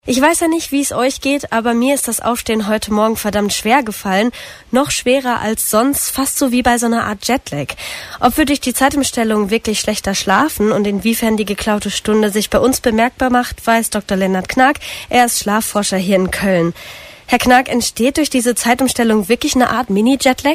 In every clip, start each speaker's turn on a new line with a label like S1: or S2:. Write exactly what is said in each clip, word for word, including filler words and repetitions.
S1: Ich weiß ja nicht, wie es euch geht, aber mir ist das Aufstehen heute Morgen verdammt schwer gefallen. Noch schwerer als sonst, fast so wie bei so einer Art Jetlag. Ob wir durch die Zeitumstellung wirklich schlechter schlafen und inwiefern die geklaute Stunde sich bei uns bemerkbar macht, weiß Doktor Lennart Knag. Er ist Schlafforscher hier in Köln. Herr Knag, entsteht durch diese Zeitumstellung wirklich eine Art Mini-Jetlag?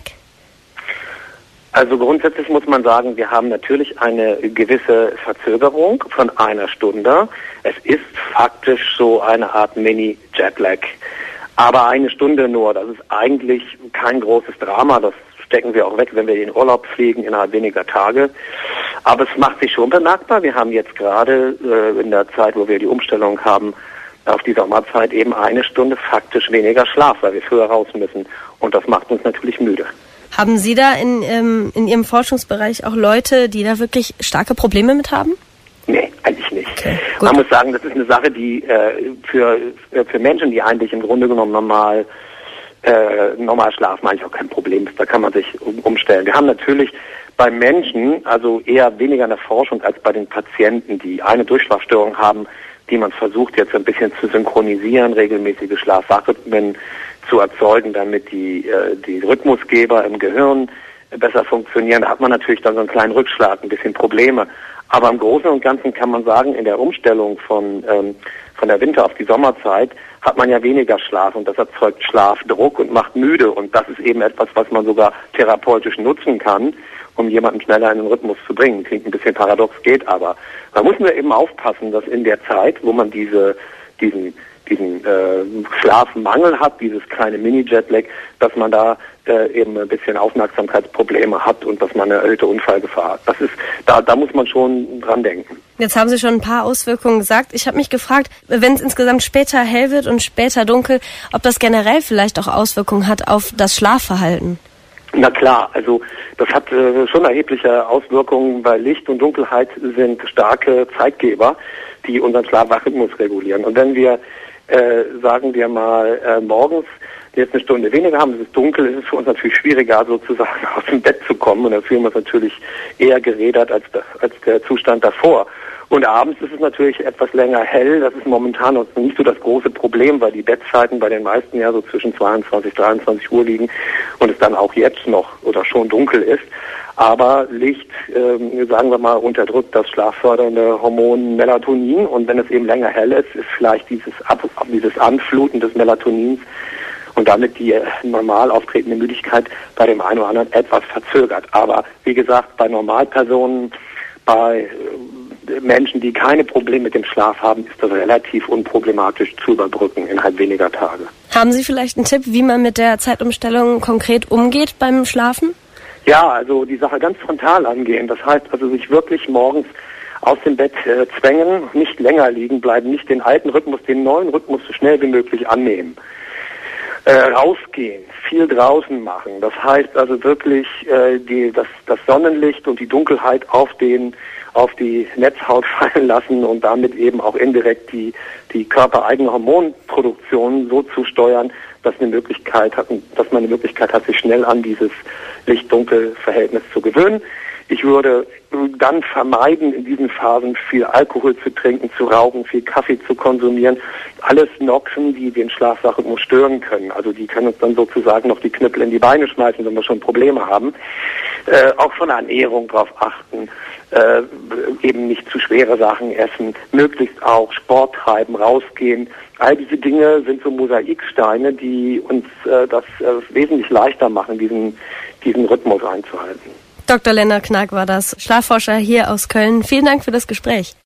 S2: Also grundsätzlich muss man sagen, wir haben natürlich eine gewisse Verzögerung von einer Stunde. Es ist faktisch so eine Art Mini-Jetlag. Aber eine Stunde nur, das ist eigentlich kein großes Drama. Das stecken wir auch weg, wenn wir in Urlaub fliegen, innerhalb weniger Tage. Aber es macht sich schon bemerkbar. Wir haben jetzt gerade äh, in der Zeit, wo wir die Umstellung haben, auf die Sommerzeit eben eine Stunde faktisch weniger Schlaf, weil wir früher raus müssen. Und das macht uns natürlich müde.
S1: Haben Sie da in, ähm, in Ihrem Forschungsbereich auch Leute, die da wirklich starke Probleme mit haben?
S2: Nee, eigentlich nicht.
S1: Okay,
S2: man muss sagen, das ist eine Sache, die äh, für, für Menschen, die eigentlich im Grunde genommen normal, äh, normal schlafen, eigentlich auch kein Problem ist. Da kann man sich um, umstellen. Wir haben natürlich bei Menschen, also eher weniger in der Forschung als bei den Patienten, die eine Durchschlafstörung haben, die man versucht jetzt ein bisschen zu synchronisieren, regelmäßige Schlaf-Wach-Rhythmen zu erzeugen, damit die, äh, die Rhythmusgeber im Gehirn besser funktionieren. Da hat man natürlich dann so einen kleinen Rückschlag, ein bisschen Probleme. Aber im Großen und Ganzen kann man sagen, in der Umstellung von, ähm, von der Winter- auf die Sommerzeit hat man ja weniger Schlaf und das erzeugt Schlafdruck und macht müde. Und das ist eben etwas, was man sogar therapeutisch nutzen kann, um jemanden schneller in den Rhythmus zu bringen. Klingt ein bisschen paradox, geht aber. Da muss man eben aufpassen, dass in der Zeit, wo man diese, diesen, diesen äh, Schlafmangel hat, dieses kleine Mini-Jetlag, dass man da äh, eben ein bisschen Aufmerksamkeitsprobleme hat und dass man eine erhöhte Unfallgefahr hat. Das ist, da, da muss man schon dran denken.
S1: Jetzt haben Sie schon ein paar Auswirkungen gesagt. Ich habe mich gefragt, wenn es insgesamt später hell wird und später dunkel, ob das generell vielleicht auch Auswirkungen hat auf das Schlafverhalten.
S2: Na klar, also das hat äh, schon erhebliche Auswirkungen, weil Licht und Dunkelheit sind starke Zeitgeber, die unseren Schlaf-Wach-Rhythmus regulieren. Und wenn wir, äh, sagen wir mal, äh, morgens jetzt eine Stunde weniger haben, es ist dunkel, ist es für uns natürlich schwieriger, sozusagen aus dem Bett zu kommen. Und dann fühlen wir uns natürlich eher gerädert als, als der Zustand davor. Und abends ist es natürlich etwas länger hell. Das ist momentan noch nicht so das große Problem, weil die Bettzeiten bei den meisten ja so zwischen zweiundzwanzig, dreiundzwanzig Uhr liegen und es dann auch jetzt noch oder schon dunkel ist. Aber Licht, ähm, sagen wir mal, unterdrückt das schlaffördernde Hormon Melatonin. Und wenn es eben länger hell ist, ist vielleicht dieses, Ab dieses Anfluten des Melatonins und damit die äh, normal auftretende Müdigkeit bei dem einen oder anderen etwas verzögert. Aber wie gesagt, bei Normalpersonen, bei äh, Menschen, die keine Probleme mit dem Schlaf haben, ist das relativ unproblematisch zu überbrücken innerhalb weniger Tage.
S1: Haben Sie vielleicht einen Tipp, wie man mit der Zeitumstellung konkret umgeht beim Schlafen?
S2: Ja, also die Sache ganz frontal angehen. Das heißt also sich wirklich morgens aus dem Bett äh, zwängen, nicht länger liegen bleiben, nicht den alten Rhythmus, den neuen Rhythmus so schnell wie möglich annehmen. Äh, rausgehen, viel draußen machen. Das heißt also wirklich äh, die, das, das Sonnenlicht und die Dunkelheit auf den auf die Netzhaut fallen lassen und damit eben auch indirekt die, die körpereigene Hormonproduktion so zu steuern, dass eine Möglichkeit hat, dass man eine Möglichkeit hat, sich schnell an dieses Licht-Dunkel-Verhältnis zu gewöhnen. Ich würde dann vermeiden, in diesen Phasen viel Alkohol zu trinken, zu rauchen, viel Kaffee zu konsumieren. Alles Noxen, die den Schlaf-Wach-Rhythmus stören können. Also die können uns dann sozusagen noch die Knüppel in die Beine schmeißen, wenn wir schon Probleme haben. Äh, auch von der Ernährung drauf achten. Äh, eben nicht zu schwere Sachen essen. Möglichst auch Sport treiben, rausgehen. All diese Dinge sind so Mosaiksteine, die uns äh, das äh, wesentlich leichter machen, diesen, diesen Rhythmus einzuhalten.
S1: Doktor Lennart Knag war das, Schlafforscher hier aus Köln. Vielen Dank für das Gespräch.